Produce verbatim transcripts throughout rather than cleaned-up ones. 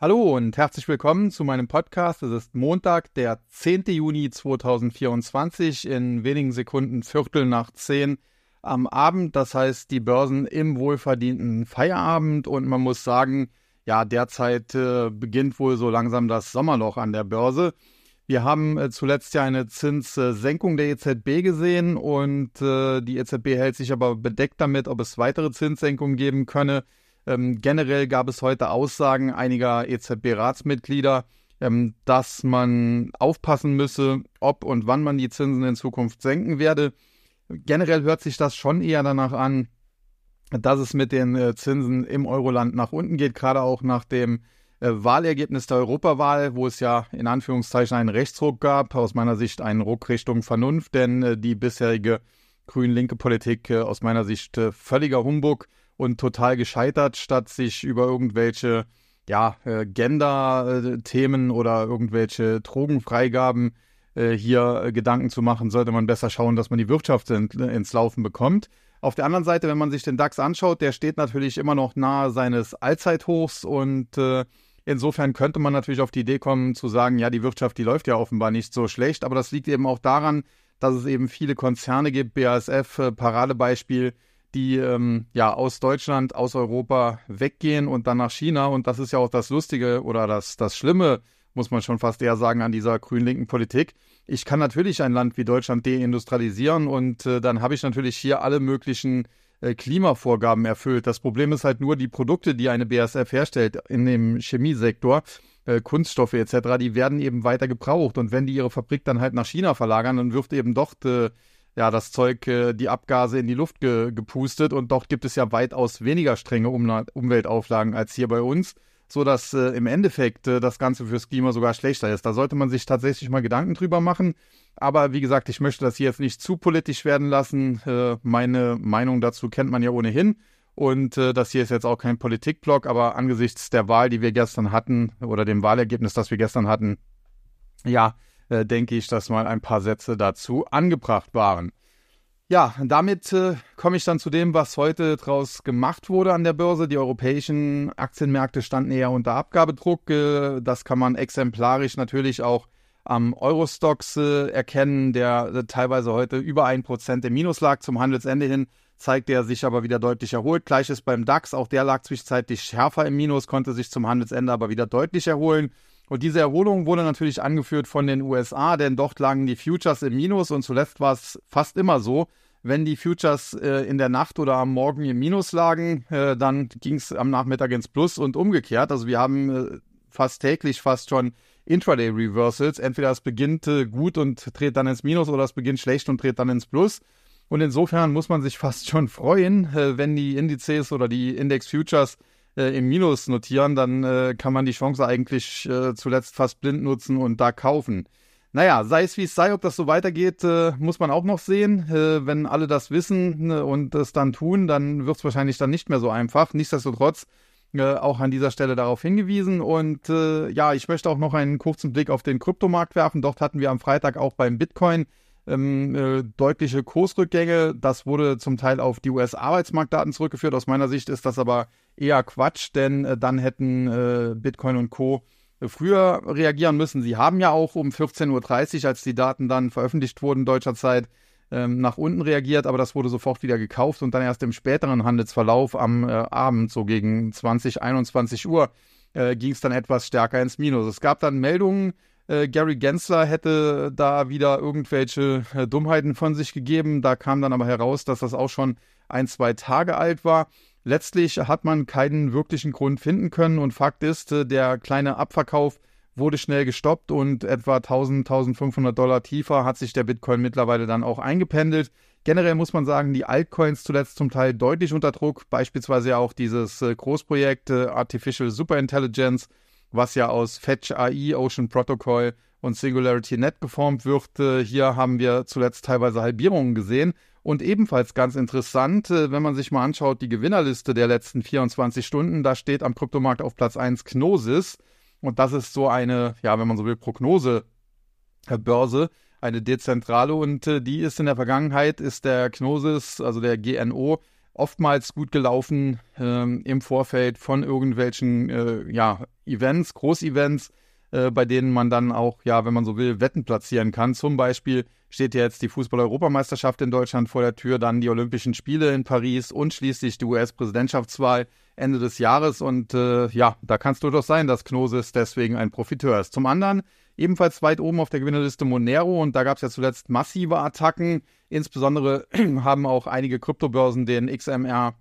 Hallo und herzlich willkommen zu meinem Podcast. Es ist Montag, der zehnten Juni zweitausendvierundzwanzig, in wenigen Sekunden Viertel nach zehn am Abend. Das heißt, die Börsen im wohlverdienten Feierabend und man muss sagen, ja, derzeit äh, beginnt wohl so langsam das Sommerloch an der Börse. Wir haben äh, zuletzt ja eine Zinssenkung der E Z B gesehen und äh, die E Z B hält sich aber bedeckt damit, ob es weitere Zinssenkungen geben könne. Ähm, generell gab es heute Aussagen einiger E Z B-Ratsmitglieder, ähm, dass man aufpassen müsse, ob und wann man die Zinsen in Zukunft senken werde. Generell hört sich das schon eher danach an, dass es mit den äh, Zinsen im Euroland nach unten geht, gerade auch nach dem äh, Wahlergebnis der Europawahl, wo es ja in Anführungszeichen einen Rechtsruck gab, aus meiner Sicht einen Ruck Richtung Vernunft, denn äh, die bisherige grün-linke Politik äh, aus meiner Sicht äh, völliger Humbug und total gescheitert, statt sich über irgendwelche ja, äh, Gender-Themen oder irgendwelche Drogenfreigaben äh, hier äh, Gedanken zu machen, sollte man besser schauen, dass man die Wirtschaft in, ins Laufen bekommt. Auf der anderen Seite, wenn man sich den DAX anschaut, der steht natürlich immer noch nahe seines Allzeithochs und äh, insofern könnte man natürlich auf die Idee kommen zu sagen, ja, die Wirtschaft, die läuft ja offenbar nicht so schlecht, aber das liegt eben auch daran, dass es eben viele Konzerne gibt, B A S F, äh, Paradebeispiel, die ähm, ja aus Deutschland, aus Europa weggehen und dann nach China. Und das ist ja auch das Lustige oder das, das Schlimme, muss man schon fast eher sagen, an dieser grün-linken Politik. Ich kann natürlich ein Land wie Deutschland deindustrialisieren und äh, dann habe ich natürlich hier alle möglichen äh, Klimavorgaben erfüllt. Das Problem ist halt nur, die Produkte, die eine B A S F herstellt in dem Chemiesektor, äh, Kunststoffe et cetera, die werden eben weiter gebraucht. Und wenn die ihre Fabrik dann halt nach China verlagern, dann wirft eben dort äh, ja, das Zeug, äh, die Abgase in die Luft ge- gepustet und dort gibt es ja weitaus weniger strenge um- Umweltauflagen als hier bei uns, sodass äh, im Endeffekt äh, das Ganze fürs Klima sogar schlechter ist. Da sollte man sich tatsächlich mal Gedanken drüber machen, aber wie gesagt, ich möchte das hier jetzt nicht zu politisch werden lassen. Äh, meine Meinung dazu kennt man ja ohnehin und äh, das hier ist jetzt auch kein Politikblog, aber angesichts der Wahl, die wir gestern hatten oder dem Wahlergebnis, das wir gestern hatten, ja, Äh, denke ich, dass mal ein paar Sätze dazu angebracht waren. Ja, damit äh, komme ich dann zu dem, was heute draus gemacht wurde an der Börse. Die europäischen Aktienmärkte standen eher unter Abgabedruck. Äh, das kann man exemplarisch natürlich auch am Eurostoxx äh, erkennen, der äh, teilweise heute über ein Prozent im Minus lag. Zum Handelsende hin zeigt er sich aber wieder deutlich erholt. Gleiches beim DAX, auch der lag zwischenzeitlich schärfer im Minus, konnte sich zum Handelsende aber wieder deutlich erholen. Und diese Erholung wurde natürlich angeführt von den U S A, denn dort lagen die Futures im Minus und zuletzt war es fast immer so, wenn die Futures äh, in der Nacht oder am Morgen im Minus lagen, äh, dann ging es am Nachmittag ins Plus und umgekehrt. Also wir haben äh, fast täglich fast schon Intraday-Reversals. Entweder es beginnt äh, gut und dreht dann ins Minus oder es beginnt schlecht und dreht dann ins Plus. Und insofern muss man sich fast schon freuen, äh, wenn die Indizes oder die Index-Futures Äh, im Minus notieren, dann äh, kann man die Chance eigentlich äh, zuletzt fast blind nutzen und da kaufen. Naja, sei es wie es sei, ob das so weitergeht, äh, muss man auch noch sehen. Äh, wenn alle das wissen äh, und es dann tun, dann wird es wahrscheinlich dann nicht mehr so einfach. Nichtsdestotrotz äh, auch an dieser Stelle darauf hingewiesen. Und äh, ja, ich möchte auch noch einen kurzen Blick auf den Kryptomarkt werfen. Dort hatten wir am Freitag auch beim Bitcoin Ähm, äh, deutliche Kursrückgänge. Das wurde zum Teil auf die U S-Arbeitsmarktdaten zurückgeführt. Aus meiner Sicht ist das aber eher Quatsch, denn äh, dann hätten äh, Bitcoin und Co. früher reagieren müssen. Sie haben ja auch um vierzehn Uhr dreißig, als die Daten dann veröffentlicht wurden, deutscher Zeit, ähm, nach unten reagiert, aber das wurde sofort wieder gekauft und dann erst im späteren Handelsverlauf am äh, Abend, so gegen zwanzig, einundzwanzig Uhr, äh, ging es dann etwas stärker ins Minus. Es gab dann Meldungen, Äh, Gary Gensler hätte da wieder irgendwelche äh, Dummheiten von sich gegeben. Da kam dann aber heraus, dass das auch schon ein, zwei Tage alt war. Letztlich hat man keinen wirklichen Grund finden können und Fakt ist, äh, der kleine Abverkauf wurde schnell gestoppt und etwa tausend, tausendfünfhundert Dollar tiefer hat sich der Bitcoin mittlerweile dann auch eingependelt. Generell muss man sagen, die Altcoins zuletzt zum Teil deutlich unter Druck, beispielsweise auch dieses äh, Großprojekt äh, Artificial Superintelligence, was ja aus Fetch A I, Ocean Protocol und Singularity Net geformt wird. Hier haben wir zuletzt teilweise Halbierungen gesehen. Und ebenfalls ganz interessant, wenn man sich mal anschaut, die Gewinnerliste der letzten vierundzwanzig Stunden, da steht am Kryptomarkt auf Platz eins Gnosis. Und das ist so eine, ja, wenn man so will, Prognosebörse, eine dezentrale. Und die ist in der Vergangenheit, ist der Gnosis, also der G N O, oftmals gut gelaufen ähm, im Vorfeld von irgendwelchen äh, ja, Events, Großevents, äh, bei denen man dann auch, ja, wenn man so will, Wetten platzieren kann. Zum Beispiel steht ja jetzt die Fußball-Europameisterschaft in Deutschland vor der Tür, dann die Olympischen Spiele in Paris und schließlich die U S-Präsidentschaftswahl Ende des Jahres. Und äh, ja, da kann es durchaus sein, dass Gnosis deswegen ein Profiteur ist. Zum anderen ebenfalls weit oben auf der Gewinnerliste Monero, und da gab es ja zuletzt massive Attacken. Insbesondere haben auch einige Kryptobörsen den X M R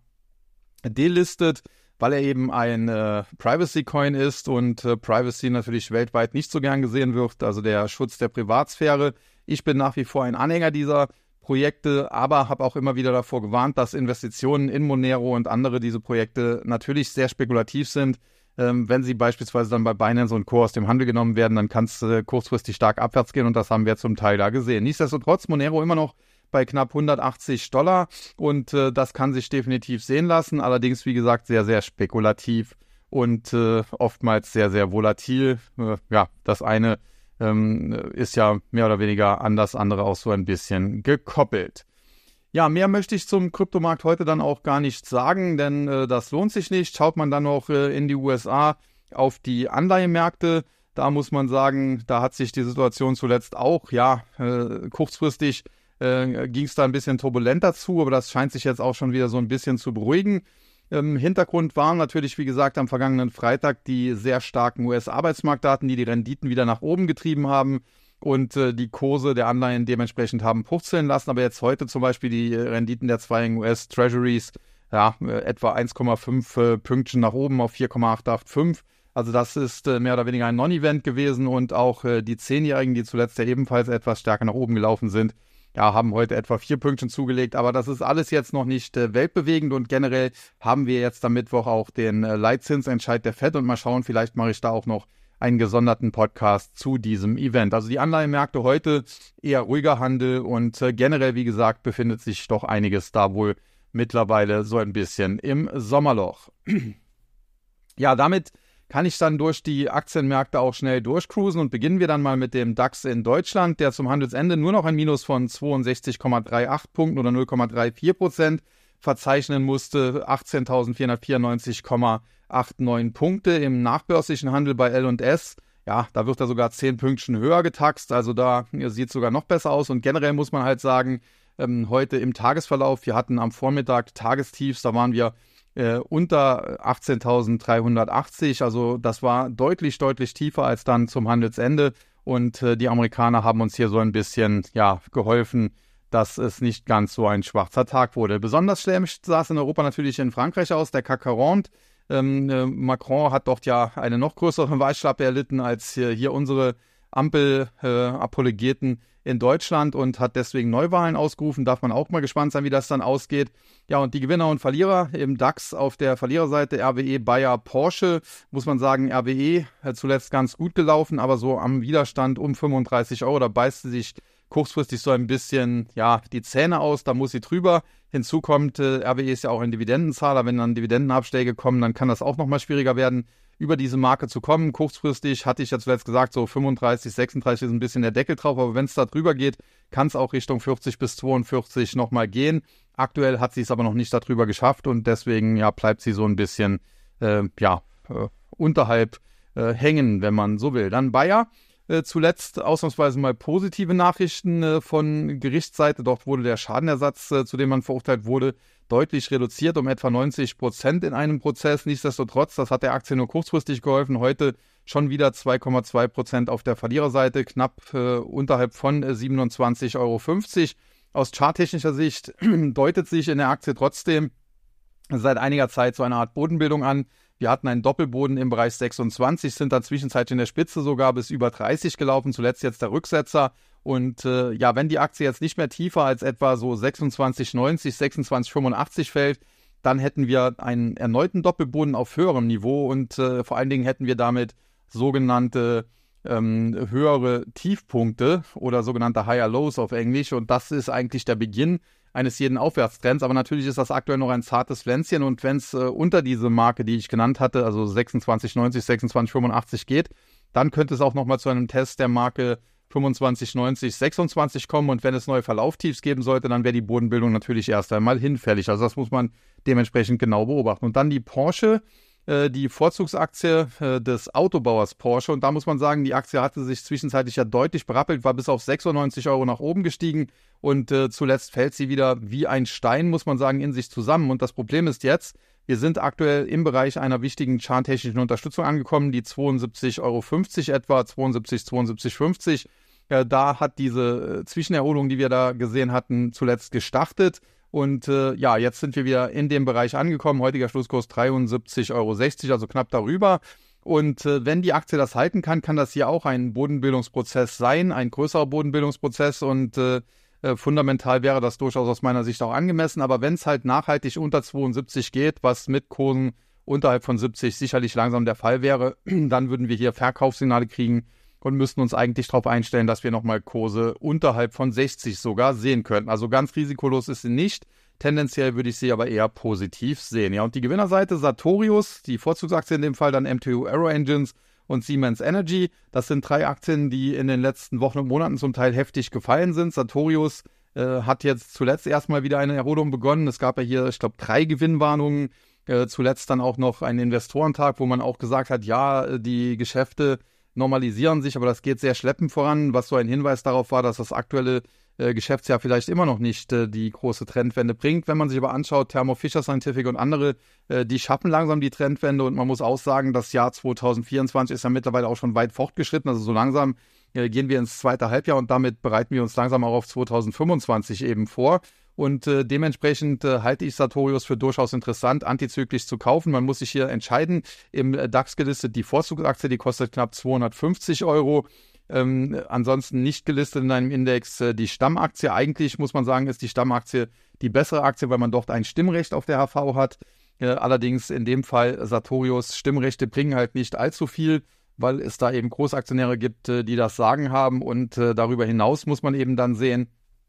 delistet, weil er eben ein äh, Privacy-Coin ist und äh, Privacy natürlich weltweit nicht so gern gesehen wird, also der Schutz der Privatsphäre. Ich bin nach wie vor ein Anhänger dieser Projekte, aber habe auch immer wieder davor gewarnt, dass Investitionen in Monero und andere diese Projekte natürlich sehr spekulativ sind. Ähm, wenn sie beispielsweise dann bei Binance und Co. aus dem Handel genommen werden, dann kann es äh, kurzfristig stark abwärts gehen, und das haben wir zum Teil da gesehen. Nichtsdestotrotz, Monero immer noch bei knapp hundertachtzig Dollar, und äh, das kann sich definitiv sehen lassen, allerdings wie gesagt sehr, sehr spekulativ und äh, oftmals sehr, sehr volatil. Äh, ja, das eine ähm, ist ja mehr oder weniger an das andere auch so ein bisschen gekoppelt. Ja, mehr möchte ich zum Kryptomarkt heute dann auch gar nicht sagen, denn äh, das lohnt sich nicht. Schaut man dann noch äh, in die U S A auf die Anleihemärkte, da muss man sagen, da hat sich die Situation zuletzt auch, ja, äh, kurzfristig äh, ging es da ein bisschen turbulenter zu, aber das scheint sich jetzt auch schon wieder so ein bisschen zu beruhigen. Im Hintergrund waren natürlich, wie gesagt, am vergangenen Freitag die sehr starken U S-Arbeitsmarktdaten, die die Renditen wieder nach oben getrieben haben und äh, die Kurse der Anleihen dementsprechend haben purzeln lassen. Aber jetzt heute zum Beispiel die Renditen der zweijährigen U S-Treasuries, ja, äh, etwa eins Komma fünf äh, Pünktchen nach oben auf vier Komma acht fünf. Also das ist äh, mehr oder weniger ein Non-Event gewesen, und auch äh, die zehnjährigen, die zuletzt ja ebenfalls etwas stärker nach oben gelaufen sind, ja, haben heute etwa vier Pünktchen zugelegt, aber das ist alles jetzt noch nicht äh, weltbewegend, und generell haben wir jetzt am Mittwoch auch den äh, Leitzinsentscheid der Fed, und mal schauen, vielleicht mache ich da auch noch einen gesonderten Podcast zu diesem Event. Also die Anleihenmärkte heute eher ruhiger Handel, und äh, generell, wie gesagt, befindet sich doch einiges da wohl mittlerweile so ein bisschen im Sommerloch. Ja, damit kann ich dann durch die Aktienmärkte auch schnell durchcruisen, und beginnen wir dann mal mit dem DAX in Deutschland, der zum Handelsende nur noch ein Minus von zweiundsechzig Komma achtunddreißig Punkten oder null Komma vierunddreißig Prozent verzeichnen musste, achtzehntausendvierhundertvierundneunzig Komma neunundachtzig Punkte im nachbörslichen Handel bei L und S. Ja, da wird er sogar zehn Pünktchen höher getaxt, also da sieht es sogar noch besser aus, und generell muss man halt sagen, ähm, heute im Tagesverlauf, wir hatten am Vormittag Tagestiefs, da waren wir Äh, unter achtzehntausenddreihundertachtzig, also das war deutlich, deutlich tiefer als dann zum Handelsende, und äh, die Amerikaner haben uns hier so ein bisschen, ja, geholfen, dass es nicht ganz so ein schwarzer Tag wurde. Besonders schlecht sah es in Europa natürlich in Frankreich aus, der C A C quarante. Ähm, äh, Macron hat dort ja eine noch größere Wahlschlappe erlitten als hier, hier unsere Ampel-Apologeten äh, in Deutschland, und hat deswegen Neuwahlen ausgerufen. Darf man auch mal gespannt sein, wie das dann ausgeht. Ja, und die Gewinner und Verlierer im DAX auf der Verliererseite, R W E, Bayer, Porsche, muss man sagen, R W E hat zuletzt ganz gut gelaufen, aber so am Widerstand um fünfunddreißig Euro, da beißt sie sich kurzfristig so ein bisschen, ja, die Zähne aus, da muss sie drüber. Hinzu kommt, äh, R W E ist ja auch ein Dividendenzahler, wenn dann Dividendenabschläge kommen, dann kann das auch nochmal schwieriger werden, über diese Marke zu kommen. Kurzfristig hatte ich ja zuletzt gesagt, so fünfunddreißig, sechsunddreißig ist ein bisschen der Deckel drauf, aber wenn es da drüber geht, kann es auch Richtung vierzig bis zweiundvierzig nochmal gehen. Aktuell hat sie es aber noch nicht darüber geschafft, und deswegen ja, bleibt sie so ein bisschen äh, ja, äh, unterhalb äh, hängen, wenn man so will. Dann Bayer. Äh, zuletzt ausnahmsweise mal positive Nachrichten äh, von Gerichtsseite. Dort wurde der Schadenersatz, äh, zu dem man verurteilt wurde, deutlich reduziert um etwa neunzig Prozent in einem Prozess. Nichtsdestotrotz, das hat der Aktie nur kurzfristig geholfen. Heute schon wieder zwei Komma zwei Prozent auf der Verliererseite, knapp äh, unterhalb von äh, siebenundzwanzig Euro fünfzig. Aus charttechnischer Sicht deutet sich in der Aktie trotzdem seit einiger Zeit so eine Art Bodenbildung an. Wir hatten einen Doppelboden im Bereich sechsundzwanzig, sind dann zwischenzeitlich in der Spitze sogar bis über dreißig gelaufen, zuletzt jetzt der Rücksetzer. Und äh, ja, wenn die Aktie jetzt nicht mehr tiefer als etwa so sechsundzwanzig neunzig, sechsundzwanzig fünfundachtzig fällt, dann hätten wir einen erneuten Doppelboden auf höherem Niveau, und äh, vor allen Dingen hätten wir damit sogenannte ähm, höhere Tiefpunkte oder sogenannte Higher Lows auf Englisch, und das ist eigentlich der Beginn eines jeden Aufwärtstrends, aber natürlich ist das aktuell noch ein zartes Pflänzchen, und wenn es äh, unter diese Marke, die ich genannt hatte, also sechsundzwanzig neunzig, sechsundzwanzig fünfundachtzig geht, dann könnte es auch nochmal zu einem Test der Marke fünfundzwanzig neunzig, sechsundzwanzig kommen, und wenn es neue Verlauftiefs geben sollte, dann wäre die Bodenbildung natürlich erst einmal hinfällig. Also das muss man dementsprechend genau beobachten. Und dann die Porsche, die Vorzugsaktie des Autobauers Porsche. Und da muss man sagen, die Aktie hatte sich zwischenzeitlich ja deutlich berappelt, war bis auf sechsundneunzig Euro nach oben gestiegen und äh, zuletzt fällt sie wieder wie ein Stein, muss man sagen, in sich zusammen. Und das Problem ist jetzt, wir sind aktuell im Bereich einer wichtigen charttechnischen Unterstützung angekommen, die zweiundsiebzig Euro fünfzig etwa, zweiundsiebzig, zweiundsiebzig fünfzig. Äh, da hat diese äh, Zwischenerholung, die wir da gesehen hatten, zuletzt gestartet. Und äh, ja, jetzt sind wir wieder in dem Bereich angekommen. Heutiger Schlusskurs dreiundsiebzig Euro sechzig, also knapp darüber. Und äh, wenn die Aktie das halten kann, kann das hier auch ein Bodenbildungsprozess sein, ein größerer Bodenbildungsprozess. Und äh, äh, fundamental wäre das durchaus aus meiner Sicht auch angemessen. Aber wenn es halt nachhaltig unter zweiundsiebzig geht, was mit Kursen unterhalb von siebzig sicherlich langsam der Fall wäre, dann würden wir hier Verkaufssignale kriegen und müssten uns eigentlich darauf einstellen, dass wir nochmal Kurse unterhalb von sechzig sogar sehen könnten. Also ganz risikolos ist sie nicht. Tendenziell würde ich sie aber eher positiv sehen. Ja, und die Gewinnerseite Sartorius, die Vorzugsaktie in dem Fall dann M T U Aero Engines und Siemens Energy. Das sind drei Aktien, die in den letzten Wochen und Monaten zum Teil heftig gefallen sind. Sartorius äh, hat jetzt zuletzt erstmal wieder eine Erholung begonnen. Es gab ja hier, ich glaube, drei Gewinnwarnungen. Äh, zuletzt dann auch noch einen Investorentag, wo man auch gesagt hat, ja, die Geschäfte normalisieren sich, aber das geht sehr schleppend voran, was so ein Hinweis darauf war, dass das aktuelle äh, Geschäftsjahr vielleicht immer noch nicht äh, die große Trendwende bringt. Wenn man sich aber anschaut, Thermo Fisher Scientific und andere, äh, die schaffen langsam die Trendwende und man muss auch sagen, das Jahr zwanzig vierundzwanzig ist ja mittlerweile auch schon weit fortgeschritten, also so langsam äh, gehen wir ins zweite Halbjahr und damit bereiten wir uns langsam auch auf zwanzig fünfundzwanzig eben vor. Und äh, dementsprechend äh, halte ich Sartorius für durchaus interessant, antizyklisch zu kaufen. Man muss sich hier entscheiden. Im äh, DAX gelistet die Vorzugsaktie, die kostet knapp zweihundertfünfzig Euro. Ähm, ansonsten nicht gelistet in einem Index äh, die Stammaktie. Eigentlich muss man sagen, ist die Stammaktie die bessere Aktie, weil man dort ein Stimmrecht auf der H V hat. Äh, allerdings in dem Fall Sartorius Stimmrechte bringen halt nicht allzu viel, weil es da eben Großaktionäre gibt, äh, die das Sagen haben. Und äh, darüber hinaus muss man eben dann sehen,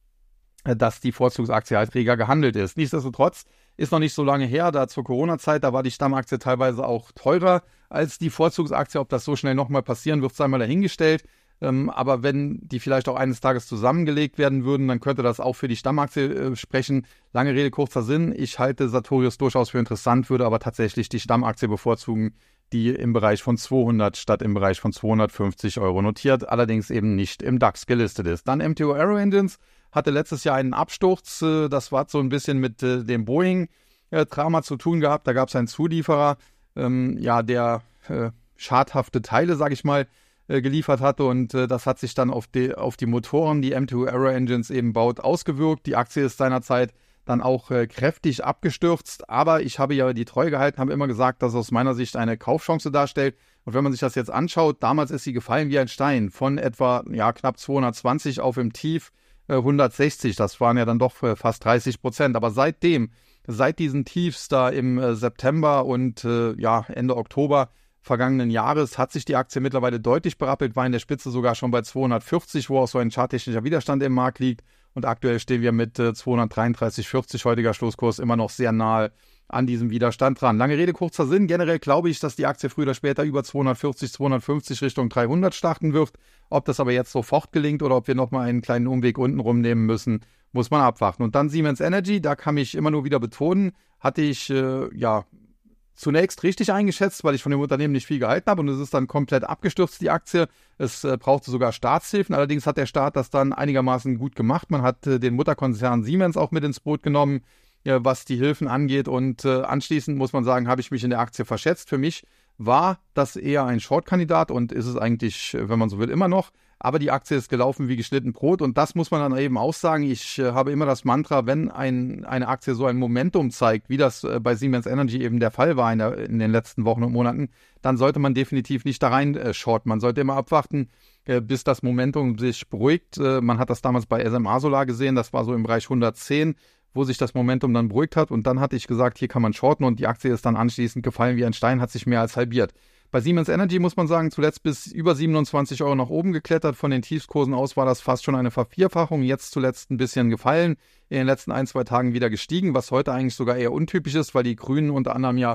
dass die Vorzugsaktie halt reger gehandelt ist. Nichtsdestotrotz ist noch nicht so lange her, da zur Corona-Zeit, da war die Stammaktie teilweise auch teurer als die Vorzugsaktie. Ob das so schnell nochmal passieren wird, sei mal dahingestellt. Ähm, aber wenn die vielleicht auch eines Tages zusammengelegt werden würden, dann könnte das auch für die Stammaktie äh, sprechen. Lange Rede, kurzer Sinn. Ich halte Sartorius durchaus für interessant, würde aber tatsächlich die Stammaktie bevorzugen, die im Bereich von zweihundert statt im Bereich von zweihundertfünfzig Euro notiert, allerdings eben nicht im DAX gelistet ist. Dann M T U Aero Engines hatte letztes Jahr einen Absturz. Das war so ein bisschen mit dem Boeing-Drama zu tun gehabt. Da gab es einen Zulieferer, ähm, ja, der äh, schadhafte Teile, sage ich mal, äh, geliefert hatte. Und äh, das hat sich dann auf die, auf die Motoren, die M T U Aero Engines eben baut, ausgewirkt. Die Aktie ist seinerzeit dann auch äh, kräftig abgestürzt. Aber ich habe ja die Treue gehalten, habe immer gesagt, dass es aus meiner Sicht eine Kaufchance darstellt. Und wenn man sich das jetzt anschaut, damals ist sie gefallen wie ein Stein. Von etwa ja, knapp zweihundertzwanzig auf im Tief hundertsechzig, das waren ja dann doch fast dreißig Prozent. Aber seitdem, seit diesen Tiefs da im äh, September und äh, ja, Ende Oktober vergangenen Jahres hat sich die Aktie mittlerweile deutlich berappelt, war in der Spitze sogar schon bei zweihundertvierzig, wo auch so ein charttechnischer Widerstand im Markt liegt. Und aktuell stehen wir mit äh, zweihundertdreiunddreißig Komma vierzig heutiger Schlusskurs immer noch sehr nahe an diesem Widerstand dran. Lange Rede, kurzer Sinn. Generell glaube ich, dass die Aktie früher oder später über zweihundertvierzig, zweihundertfünfzig Richtung dreihundert starten wird. Ob das aber jetzt sofort gelingt oder ob wir nochmal einen kleinen Umweg unten rumnehmen müssen, muss man abwarten. Und dann Siemens Energy, da kann ich immer nur wieder betonen, hatte ich äh, ja zunächst richtig eingeschätzt, weil ich von dem Unternehmen nicht viel gehalten habe und es ist dann komplett abgestürzt, die Aktie. Es äh, brauchte sogar Staatshilfen, allerdings hat der Staat das dann einigermaßen gut gemacht. Man hat äh, den Mutterkonzern Siemens auch mit ins Boot genommen, was die Hilfen angeht und äh, anschließend muss man sagen, habe ich mich in der Aktie verschätzt. Für mich war das eher ein Short-Kandidat und ist es eigentlich, wenn man so will, immer noch. Aber die Aktie ist gelaufen wie geschnitten Brot und das muss man dann eben auch sagen. Ich äh, habe immer das Mantra, wenn ein, eine Aktie so ein Momentum zeigt, wie das äh, bei Siemens Energy eben der Fall war in, der, in den letzten Wochen und Monaten, dann sollte man definitiv nicht da rein äh, shorten. Man sollte immer abwarten, äh, bis das Momentum sich beruhigt. Äh, man hat das damals bei S M A Solar gesehen, das war so im Bereich hundertzehn, wo sich das Momentum dann beruhigt hat. Und dann hatte ich gesagt, hier kann man shorten und die Aktie ist dann anschließend gefallen wie ein Stein, hat sich mehr als halbiert. Bei Siemens Energy muss man sagen, zuletzt bis über siebenundzwanzig Euro nach oben geklettert. Von den Tiefskursen aus war das fast schon eine Vervierfachung. Jetzt zuletzt ein bisschen gefallen. In den letzten ein, zwei Tagen wieder gestiegen, was heute eigentlich sogar eher untypisch ist, weil die Grünen unter anderem ja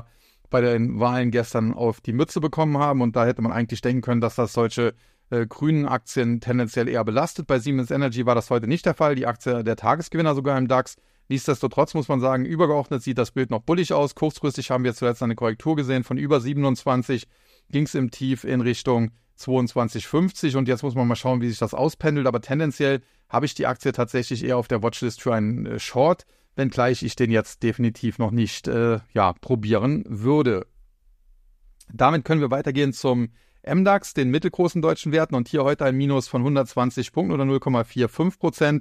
bei den Wahlen gestern auf die Mütze bekommen haben. Und da hätte man eigentlich denken können, dass das solche äh, grünen Aktien tendenziell eher belastet. Bei Siemens Energy war das heute nicht der Fall. Die Aktie der Tagesgewinner sogar im DAX. Nichtsdestotrotz muss man sagen, übergeordnet sieht das Bild noch bullig aus. Kurzfristig haben wir zuletzt eine Korrektur gesehen von über siebenundzwanzig. Ging es im Tief in Richtung zweiundzwanzig fünfzig. Und jetzt muss man mal schauen, wie sich das auspendelt. Aber tendenziell habe ich die Aktie tatsächlich eher auf der Watchlist für einen äh, Short, wenngleich ich den jetzt definitiv noch nicht äh, ja, probieren würde. Damit können wir weitergehen zum M DAX, den mittelgroßen deutschen Werten, und hier heute ein Minus von hundertzwanzig Punkten oder null Komma fünfundvierzig Prozent,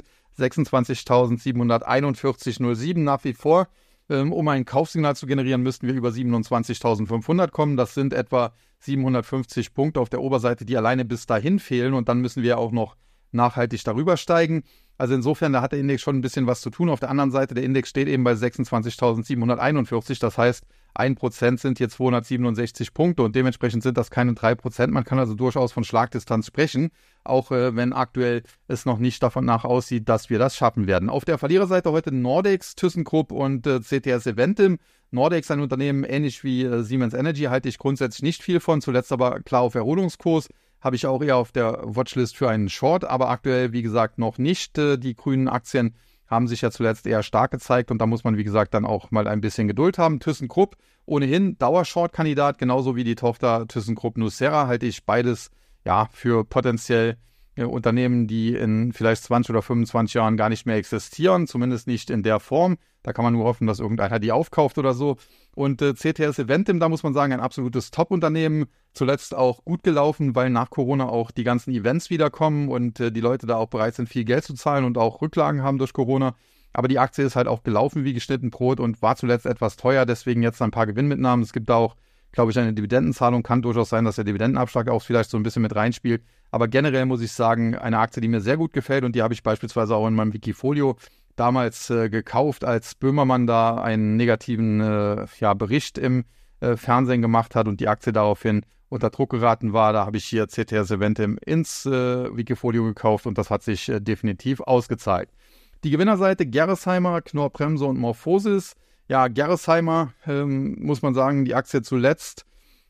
sechsundzwanzigtausendsiebenhunderteinundvierzig Komma null sieben nach wie vor. Ähm, um ein Kaufsignal zu generieren, müssten wir über siebenundzwanzigtausendfünfhundert kommen. Das sind etwa siebenhundertfünfzig Punkte auf der Oberseite, die alleine bis dahin fehlen, und dann müssen wir auch noch nachhaltig darüber steigen. Also insofern, da hat der Index schon ein bisschen was zu tun. Auf der anderen Seite, der Index steht eben bei sechsundzwanzigtausendsiebenhunderteinundvierzig. Das heißt, ein Prozent sind hier zweihundertsiebenundsechzig Punkte und dementsprechend sind das keine drei Prozent. Man kann also durchaus von Schlagdistanz sprechen, auch äh, wenn aktuell es noch nicht davon nach aussieht, dass wir das schaffen werden. Auf der Verliererseite heute Nordex, ThyssenKrupp und äh, C T S Eventim. Nordex, ein Unternehmen ähnlich wie äh, Siemens Energy, halte ich grundsätzlich nicht viel von, zuletzt aber klar auf Erholungskurs. Habe ich auch eher auf der Watchlist für einen Short, aber aktuell, wie gesagt, noch nicht. Die grünen Aktien haben sich ja zuletzt eher stark gezeigt und da muss man, wie gesagt, dann auch mal ein bisschen Geduld haben. ThyssenKrupp ohnehin Dauershort-Kandidat, genauso wie die Tochter ThyssenKrupp Nucera, halte ich beides ja für potenziell äh, Unternehmen, die in vielleicht zwanzig oder fünfundzwanzig Jahren gar nicht mehr existieren, zumindest nicht in der Form. Da kann man nur hoffen, dass irgendeiner die aufkauft oder so. Und äh, C T S Eventim, da muss man sagen, ein absolutes Top-Unternehmen. Zuletzt auch gut gelaufen, weil nach Corona auch die ganzen Events wiederkommen und äh, die Leute da auch bereit sind, viel Geld zu zahlen und auch Rücklagen haben durch Corona. Aber die Aktie ist halt auch gelaufen wie geschnitten Brot und war zuletzt etwas teuer, deswegen jetzt ein paar Gewinnmitnahmen. Es gibt da auch, glaube ich, eine Dividendenzahlung. Kann durchaus sein, dass der Dividendenabschlag auch vielleicht so ein bisschen mit reinspielt. Aber generell muss ich sagen, eine Aktie, die mir sehr gut gefällt und die habe ich beispielsweise auch in meinem Wikifolio damals äh, gekauft, als Böhmermann da einen negativen äh, ja, Bericht im äh, Fernsehen gemacht hat und die Aktie daraufhin unter Druck geraten war. Da habe ich hier C T S Eventim ins äh, Wikifolio gekauft und das hat sich äh, definitiv ausgezahlt. Die Gewinnerseite Gerresheimer, Knorr-Bremse und MorphoSys. Ja, Gerresheimer, ähm, muss man sagen, die Aktie zuletzt,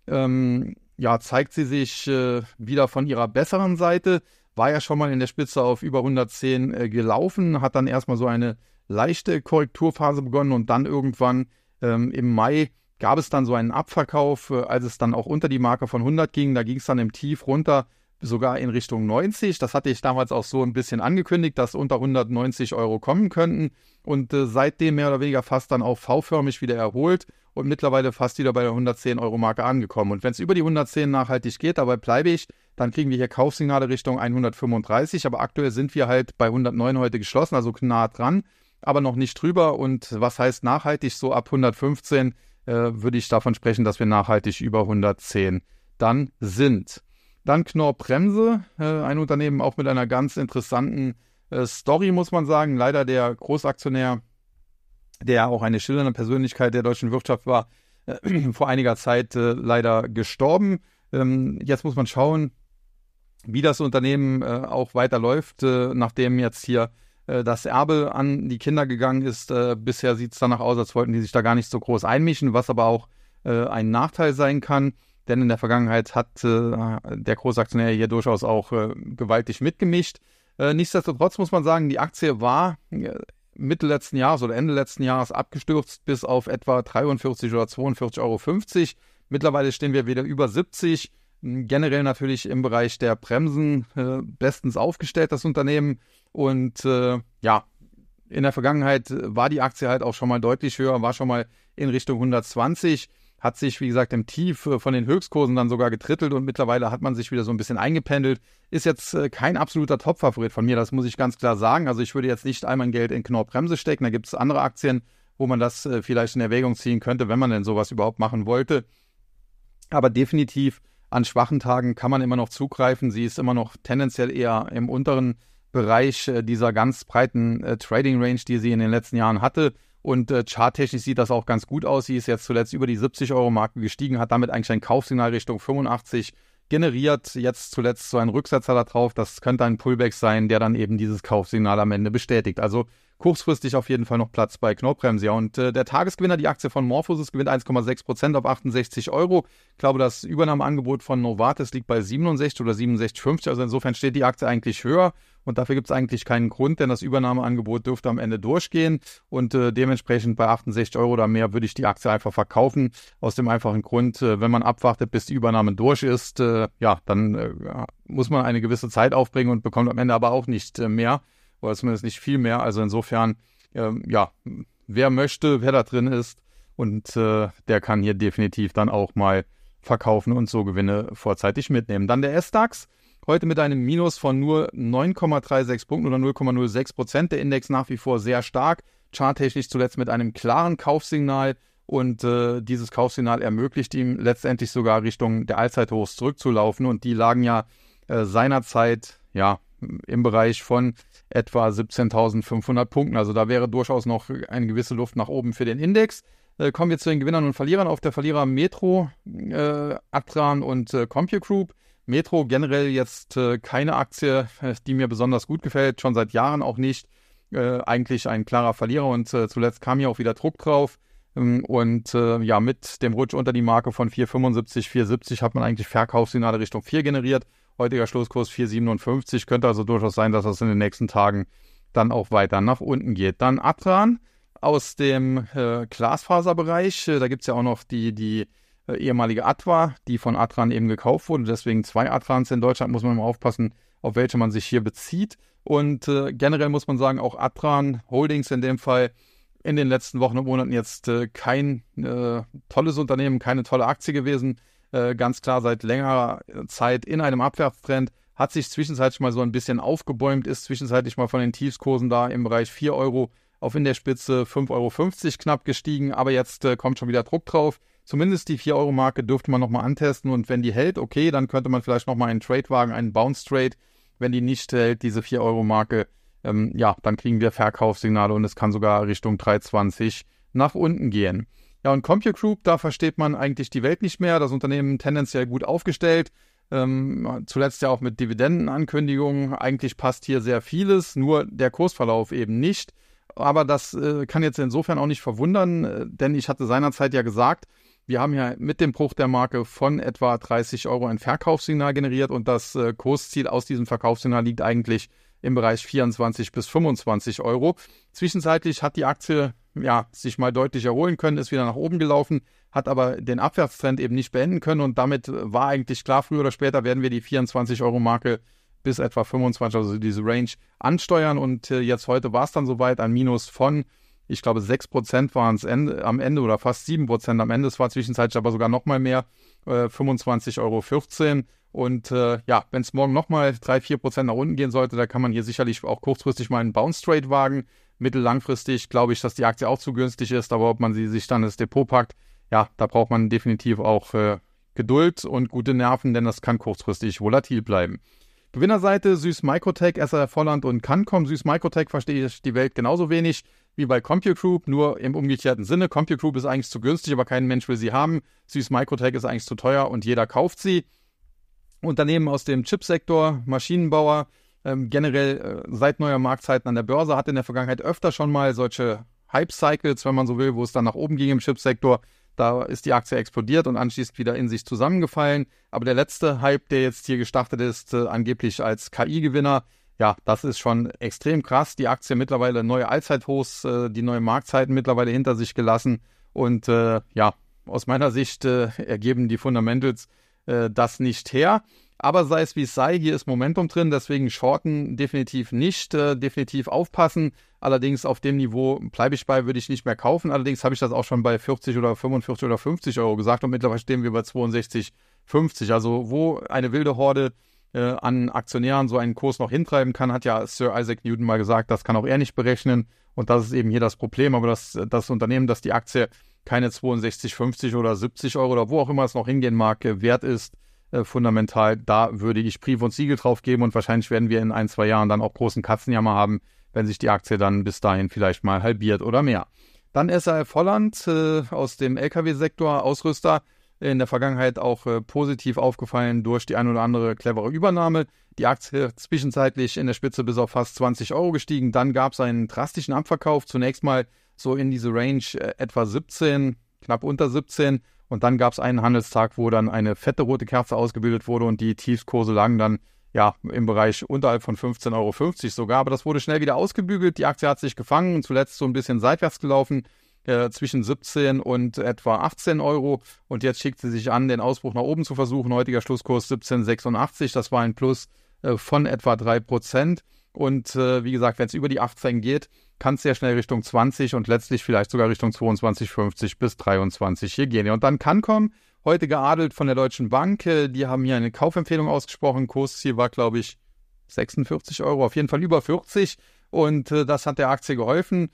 ähm, ja, zeigt sie sich äh, wieder von ihrer besseren Seite. War ja schon mal in der Spitze auf über hundertzehn äh, gelaufen, hat dann erstmal so eine leichte Korrekturphase begonnen und dann irgendwann ähm, im Mai gab es dann so einen Abverkauf, äh, als es dann auch unter die Marke von hundert ging. Da ging es dann im Tief runter, sogar in Richtung neunzig. Das hatte ich damals auch so ein bisschen angekündigt, dass unter hundertneunzig Euro kommen könnten und äh, seitdem mehr oder weniger fast dann auch V-förmig wieder erholt und mittlerweile fast wieder bei der hundertzehn Euro Marke angekommen. Und wenn es über die hundertzehn nachhaltig geht, dabei bleibe ich, dann kriegen wir hier Kaufsignale Richtung hundertfünfunddreißig, aber aktuell sind wir halt bei hundertneun heute geschlossen, also nah dran, aber noch nicht drüber. Und was heißt nachhaltig? So ab hundertfünfzehn äh, würde ich davon sprechen, dass wir nachhaltig über hundertzehn dann sind. Dann Knorr-Bremse, äh, ein Unternehmen auch mit einer ganz interessanten äh, Story, muss man sagen. Leider der Großaktionär, der auch eine schillernde Persönlichkeit der deutschen Wirtschaft war, äh, vor einiger Zeit äh, leider gestorben. Ähm, jetzt muss man schauen, wie das Unternehmen äh, auch weiterläuft, äh, nachdem jetzt hier äh, das Erbe an die Kinder gegangen ist. Äh, bisher sieht es danach aus, als wollten die sich da gar nicht so groß einmischen, was aber auch äh, ein Nachteil sein kann. Denn in der Vergangenheit hat äh, der Großaktionär hier durchaus auch äh, gewaltig mitgemischt. Äh, nichtsdestotrotz muss man sagen, die Aktie war äh, Mitte letzten Jahres oder Ende letzten Jahres abgestürzt bis auf etwa dreiundvierzig oder zweiundvierzig Euro fünfzig. Mittlerweile stehen wir wieder über siebzig. Generell natürlich im Bereich der Bremsen äh, bestens aufgestellt, das Unternehmen. Und äh, ja, in der Vergangenheit war die Aktie halt auch schon mal deutlich höher, war schon mal in Richtung hundertzwanzig. Hat sich, wie gesagt, im Tief von den Höchstkursen dann sogar getrittelt und mittlerweile hat man sich wieder so ein bisschen eingependelt. Ist jetzt äh, kein absoluter Top-Favorit von mir, das muss ich ganz klar sagen. Also ich würde jetzt nicht all mein Geld in Knorr-Bremse stecken. Da gibt es andere Aktien, wo man das äh, vielleicht in Erwägung ziehen könnte, wenn man denn sowas überhaupt machen wollte. Aber definitiv an schwachen Tagen kann man immer noch zugreifen. Sie ist immer noch tendenziell eher im unteren Bereich äh, dieser ganz breiten äh, Trading-Range, die sie in den letzten Jahren hatte. Und äh, charttechnisch sieht das auch ganz gut aus. Sie ist jetzt zuletzt über die siebzig Euro Marke gestiegen, hat damit eigentlich ein Kaufsignal Richtung fünfundachtzig generiert. Jetzt zuletzt so ein Rücksetzer da drauf. Das könnte ein Pullback sein, der dann eben dieses Kaufsignal am Ende bestätigt. Also kurzfristig auf jeden Fall noch Platz bei Knorr-Bremse. Ja, und äh, der Tagesgewinner, die Aktie von MorphoSys, gewinnt eins Komma sechs Prozent auf achtundsechzig Euro. Ich glaube, das Übernahmeangebot von Novartis liegt bei siebenundsechzig oder siebenundsechzig Komma fünfzig. Also insofern steht die Aktie eigentlich höher. Und dafür gibt es eigentlich keinen Grund, denn das Übernahmeangebot dürfte am Ende durchgehen. Und äh, dementsprechend bei achtundsechzig Euro oder mehr würde ich die Aktie einfach verkaufen. Aus dem einfachen Grund, äh, wenn man abwartet, bis die Übernahme durch ist, äh, ja, dann äh, muss man eine gewisse Zeit aufbringen und bekommt am Ende aber auch nicht äh, mehr. Oder zumindest nicht viel mehr. Also insofern, äh, ja, wer möchte, wer da drin ist. Und äh, der kann hier definitiv dann auch mal verkaufen und so Gewinne vorzeitig mitnehmen. Dann der S-DAX. Heute mit einem Minus von nur neun Komma sechsunddreißig Punkten oder null Komma null sechs Prozent. Der Index nach wie vor sehr stark. Charttechnisch zuletzt mit einem klaren Kaufsignal. Und äh, dieses Kaufsignal ermöglicht ihm letztendlich sogar Richtung der Allzeithochs zurückzulaufen. Und die lagen ja äh, seinerzeit ja, im Bereich von etwa siebzehntausendfünfhundert Punkten. Also da wäre durchaus noch eine gewisse Luft nach oben für den Index. Äh, kommen wir zu den Gewinnern und Verlierern. Auf der Verlierer Metro, äh, Adtran und äh, CompuGroup. Metro generell jetzt äh, keine Aktie, äh, die mir besonders gut gefällt, schon seit Jahren auch nicht. Äh, eigentlich ein klarer Verlierer und äh, zuletzt kam hier auch wieder Druck drauf. Ähm, und äh, ja, mit dem Rutsch unter die Marke von vier Komma fünfundsiebzig, vier Komma siebzig hat man eigentlich Verkaufssignale Richtung vier generiert. Heutiger Schlusskurs vier Komma siebenundfünfzig, könnte also durchaus sein, dass das in den nächsten Tagen dann auch weiter nach unten geht. Dann Adtran aus dem äh, Glasfaserbereich, äh, da gibt es ja auch noch die, die äh, ehemalige Adva, die von Adtran eben gekauft wurde, deswegen zwei Adtrans in Deutschland, muss man immer aufpassen, auf welche man sich hier bezieht. Und äh, generell muss man sagen, auch Adtran Holdings in dem Fall in den letzten Wochen und Monaten jetzt äh, kein äh, tolles Unternehmen, keine tolle Aktie gewesen. Äh, ganz klar seit längerer Zeit in einem Abwärtstrend, hat sich zwischenzeitlich mal so ein bisschen aufgebäumt, ist zwischenzeitlich mal von den Tiefskursen da im Bereich vier Euro auf in der Spitze fünf Euro fünfzig knapp gestiegen, aber jetzt äh, kommt schon wieder Druck drauf. Zumindest die vier Euro Marke dürfte man nochmal antesten und wenn die hält, okay, dann könnte man vielleicht nochmal einen Trade wagen, einen Bounce Trade. Wenn die nicht hält, diese vier Euro Marke, ähm, ja, dann kriegen wir Verkaufssignale und es kann sogar Richtung drei zwanzig nach unten gehen. Ja, und CompuGroup, da versteht man eigentlich die Welt nicht mehr. Das Unternehmen tendenziell gut aufgestellt. Ähm, zuletzt ja auch mit Dividendenankündigungen. Eigentlich passt hier sehr vieles, nur der Kursverlauf eben nicht. Aber das äh, kann jetzt insofern auch nicht verwundern, äh, denn ich hatte seinerzeit ja gesagt, wir haben ja mit dem Bruch der Marke von etwa dreißig Euro ein Verkaufssignal generiert und das äh, Kursziel aus diesem Verkaufssignal liegt eigentlich im Bereich vierundzwanzig bis fünfundzwanzig Euro. Zwischenzeitlich hat die Aktie ja, sich mal deutlich erholen können, ist wieder nach oben gelaufen, hat aber den Abwärtstrend eben nicht beenden können und damit war eigentlich klar, früher oder später werden wir die vierundzwanzig Euro Marke bis etwa fünfundzwanzig, also diese Range, ansteuern und äh, jetzt heute war es dann soweit, ein Minus von, ich glaube sechs Prozent waren es am Ende oder fast sieben Prozent am Ende, es war zwischenzeitlich aber sogar nochmal mehr, äh, fünfundzwanzig Euro vierzehn und äh, ja, wenn es morgen nochmal drei, vier Prozent nach unten gehen sollte, da kann man hier sicherlich auch kurzfristig mal einen Bounce Trade wagen. Mittellangfristig glaube ich, dass die Aktie auch zu günstig ist, aber ob man sie sich dann ins Depot packt, ja, da braucht man definitiv auch äh, Geduld und gute Nerven, denn das kann kurzfristig volatil bleiben. Gewinnerseite Süß Microtech, S R F Holland und Cancom. Süß Microtech verstehe ich die Welt genauso wenig wie bei CompuGroup, nur im umgekehrten Sinne. CompuGroup ist eigentlich zu günstig, aber kein Mensch will sie haben. Süß Microtech ist eigentlich zu teuer und jeder kauft sie. Unternehmen aus dem Chipsektor, Maschinenbauer, ähm, generell äh, seit neuer Marktzeiten an der Börse, hat in der Vergangenheit öfter schon mal solche Hype-Cycles, wenn man so will, wo es dann nach oben ging im Chipsektor. Da ist die Aktie explodiert und anschließend wieder in sich zusammengefallen. Aber der letzte Hype, der jetzt hier gestartet ist, äh, angeblich als K I-Gewinner, ja, das ist schon extrem krass. Die Aktie mittlerweile neue Allzeithochs, äh, die neuen Marktzeiten mittlerweile hinter sich gelassen. Und äh, ja, aus meiner Sicht äh, ergeben die Fundamentals äh, das nicht her. Aber sei es wie es sei, hier ist Momentum drin, deswegen shorten definitiv nicht, äh, definitiv aufpassen. Allerdings auf dem Niveau bleibe ich bei, würde ich nicht mehr kaufen. Allerdings habe ich das auch schon bei vierzig oder fünfundvierzig oder fünfzig Euro gesagt und mittlerweile stehen wir bei zweiundsechzig, fünfzig. Also wo eine wilde Horde äh, an Aktionären so einen Kurs noch hintreiben kann, hat ja Sir Isaac Newton mal gesagt, das kann auch er nicht berechnen. Und das ist eben hier das Problem. Aber das, das Unternehmen, dass die Aktie keine zweiundsechzig, fünfzig oder siebzig Euro oder wo auch immer es noch hingehen mag, wert ist, Äh, fundamental, da würde ich Brief und Siegel drauf geben und wahrscheinlich werden wir in ein, zwei Jahren dann auch großen Katzenjammer haben, wenn sich die Aktie dann bis dahin vielleicht mal halbiert oder mehr. Dann S R F Holland äh, aus dem L K W-Sektor, Ausrüster, in der Vergangenheit auch äh, positiv aufgefallen durch die ein oder andere clevere Übernahme. Die Aktie zwischenzeitlich in der Spitze bis auf fast zwanzig Euro gestiegen. Dann gab es einen drastischen Abverkauf. Zunächst mal so in diese Range äh, etwa siebzehn, knapp unter siebzehn. Und dann gab es einen Handelstag, wo dann eine fette rote Kerze ausgebildet wurde und die Tiefskurse lagen dann ja im Bereich unterhalb von fünfzehn Euro fünfzig sogar. Aber das wurde schnell wieder ausgebügelt. Die Aktie hat sich gefangen und zuletzt so ein bisschen seitwärts gelaufen. Äh, zwischen siebzehn und etwa achtzehn Euro. Und jetzt schickt sie sich an, den Ausbruch nach oben zu versuchen. Heutiger Schlusskurs siebzehn Komma sechsundachtzig. Das war ein Plus äh, von etwa drei Prozent. Und äh, wie gesagt, wenn es über die achtzehn geht, kann es sehr schnell Richtung zwanzig und letztlich vielleicht sogar Richtung zweiundzwanzig Komma fünfzig bis dreiundzwanzig hier gehen. Und dann Cancom, heute geadelt von der Deutschen Bank. Äh, die haben hier eine Kaufempfehlung ausgesprochen. Kursziel war, glaube ich, sechsundvierzig Euro, auf jeden Fall über vierzig. Und äh, das hat der Aktie geholfen.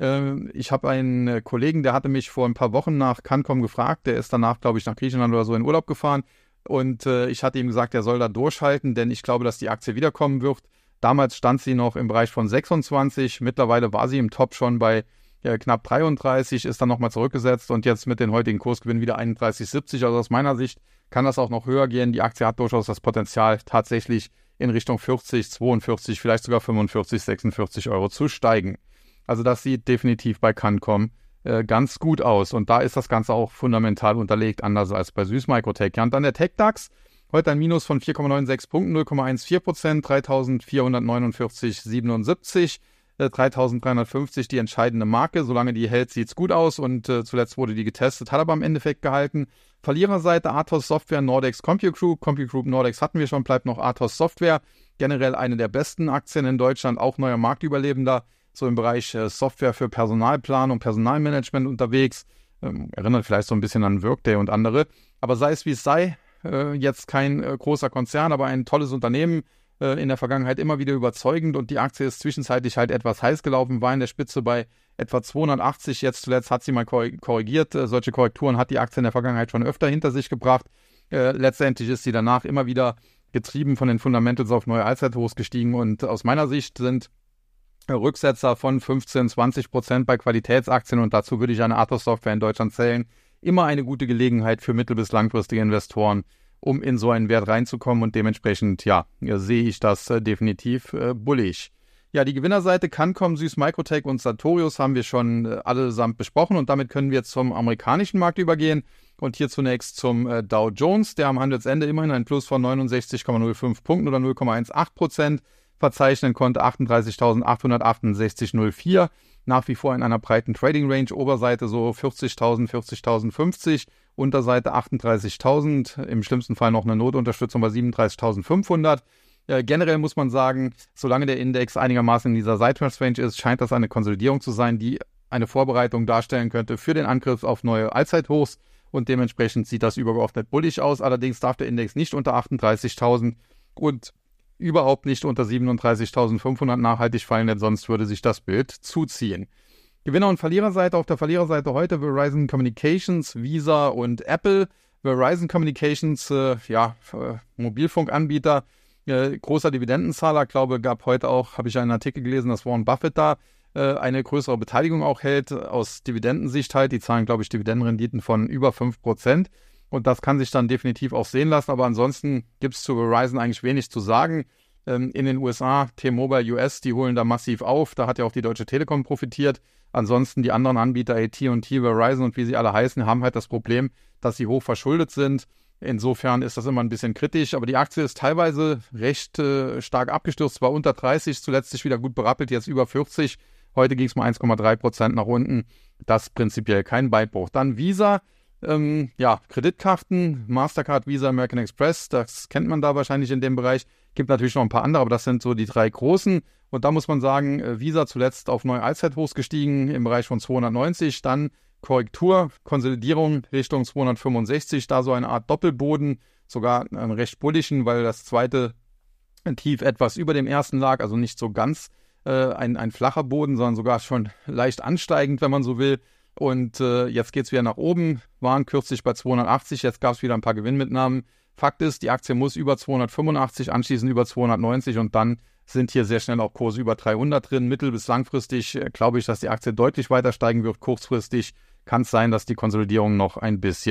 Ich habe einen Kollegen, der hatte mich vor ein paar Wochen nach Cancom gefragt. Der ist danach, glaube ich, nach Griechenland oder so in Urlaub gefahren. Und äh, ich hatte ihm gesagt, er soll da durchhalten, denn ich glaube, dass die Aktie wiederkommen wird. Damals stand sie noch im Bereich von sechsundzwanzig. Mittlerweile war sie im Top schon bei äh, knapp dreiunddreißig, ist dann nochmal zurückgesetzt und jetzt mit den heutigen Kursgewinnen wieder einunddreißig Komma siebzig. Also aus meiner Sicht kann das auch noch höher gehen. Die Aktie hat durchaus das Potenzial, tatsächlich in Richtung vierzig, zweiundvierzig, vielleicht sogar fünfundvierzig, sechsundvierzig Euro zu steigen. Also das sieht definitiv bei Cancom äh, ganz gut aus. Und da ist das Ganze auch fundamental unterlegt, anders als bei Süß Microtech. Ja, und dann der TecDAX. Heute ein Minus von vier Komma sechsundneunzig Punkten, null Komma vierzehn Prozent, dreitausendvierhundertneunundvierzig Komma siebenundsiebzig. Äh, dreitausenddreihundertfünfzig die entscheidende Marke. Solange die hält, sieht es gut aus. Und äh, zuletzt wurde die getestet, hat aber im Endeffekt gehalten. Verliererseite Athos Software, Nordex, CompuGroup. CompuGroup, Nordex hatten wir schon, bleibt noch Athos Software. Generell eine der besten Aktien in Deutschland, auch neuer Marktüberlebender. So im Bereich äh, Software für Personalplanung, Personalmanagement unterwegs. Ähm, erinnert vielleicht so ein bisschen an Workday und andere. Aber sei es wie es sei, äh, jetzt kein äh, großer Konzern, aber ein tolles Unternehmen. Äh, in der Vergangenheit immer wieder überzeugend und die Aktie ist zwischenzeitlich halt etwas heiß gelaufen, war in der Spitze bei etwa zweihundertachtzig. Jetzt zuletzt hat sie mal korrigiert. Äh, solche Korrekturen hat die Aktie in der Vergangenheit schon öfter hinter sich gebracht. Äh, letztendlich ist sie danach immer wieder getrieben von den Fundamentals auf neue Allzeithochs gestiegen und aus meiner Sicht sind Rücksetzer von fünfzehn, zwanzig Prozent bei Qualitätsaktien und dazu würde ich eine Athos Software in Deutschland zählen. Immer eine gute Gelegenheit für mittel- bis langfristige Investoren, um in so einen Wert reinzukommen und dementsprechend, ja, sehe ich das äh, definitiv äh, bullig. Ja, die Gewinnerseite Cancom, Süß Microtech und Sartorius haben wir schon äh, allesamt besprochen und damit können wir zum amerikanischen Markt übergehen und hier zunächst zum äh, Dow Jones, der am Handelsende immerhin ein Plus von neunundsechzig Komma null fünf Punkten oder null Komma achtzehn Prozent verzeichnen konnte, achtunddreißigtausendachthundertachtundsechzig Komma null vier. Nach wie vor in einer breiten Trading Range, Oberseite so vierzigtausend, vierzigtausendfünfzig, Unterseite achtunddreißigtausend, im schlimmsten Fall noch eine Notunterstützung bei siebenunddreißigtausendfünfhundert. Äh, generell muss man sagen, solange der Index einigermaßen in dieser Seitwärtsrange ist, scheint das eine Konsolidierung zu sein, die eine Vorbereitung darstellen könnte für den Angriff auf neue Allzeithochs und dementsprechend sieht das übergeordnet bullig aus. Allerdings darf der Index nicht unter achtunddreißigtausend und überhaupt nicht unter siebenunddreißigtausendfünfhundert nachhaltig fallen, denn sonst würde sich das Bild zuziehen. Gewinner- und Verliererseite. Auf der Verliererseite heute Verizon Communications, Visa und Apple. Verizon Communications, äh, ja, äh, Mobilfunkanbieter, äh, großer Dividendenzahler. Glaube, gab heute auch, habe ich einen Artikel gelesen, dass Warren Buffett da äh, eine größere Beteiligung auch hält. Aus Dividendensicht halt, die zahlen, glaube ich, Dividendenrenditen von über fünf Prozent. Und das kann sich dann definitiv auch sehen lassen. Aber ansonsten gibt es zu Verizon eigentlich wenig zu sagen. Ähm, in den U S A, T-Mobile U S, die holen da massiv auf. Da hat ja auch die Deutsche Telekom profitiert. Ansonsten die anderen Anbieter, A T und T, Verizon und wie sie alle heißen, haben halt das Problem, dass sie hoch verschuldet sind. Insofern ist das immer ein bisschen kritisch. Aber die Aktie ist teilweise recht äh, stark abgestürzt. War unter dreißig, zuletzt sich wieder gut berappelt, jetzt über vierzig. Heute ging es mal eins Komma drei Prozent nach unten. Das ist prinzipiell kein Beinbruch. Dann Visa. Ähm, ja, Kreditkarten, Mastercard, Visa, American Express, das kennt man da wahrscheinlich in dem Bereich. Gibt natürlich noch ein paar andere, aber das sind so die drei großen. Und da muss man sagen, äh, Visa zuletzt auf neue Allzeithochs gestiegen im Bereich von zweihundertneunzig, dann Korrektur, Konsolidierung Richtung zweihundertfünfundsechzig, da so eine Art Doppelboden, sogar einen recht bulligen, weil das zweite Tief etwas über dem ersten lag, also nicht so ganz äh, ein, ein flacher Boden, sondern sogar schon leicht ansteigend, wenn man so will. Und äh, jetzt geht es wieder nach oben, waren kürzlich bei zweihundertachtzig, jetzt gab es wieder ein paar Gewinnmitnahmen. Fakt ist, die Aktie muss über zweihundertfünfundachtzig, anschließend über zweihundertneunzig und dann sind hier sehr schnell auch Kurse über dreihundert drin. Mittel- bis langfristig äh, glaube ich, dass die Aktie deutlich weiter steigen wird. Kurzfristig kann es sein, dass die Konsolidierung noch ein bisschen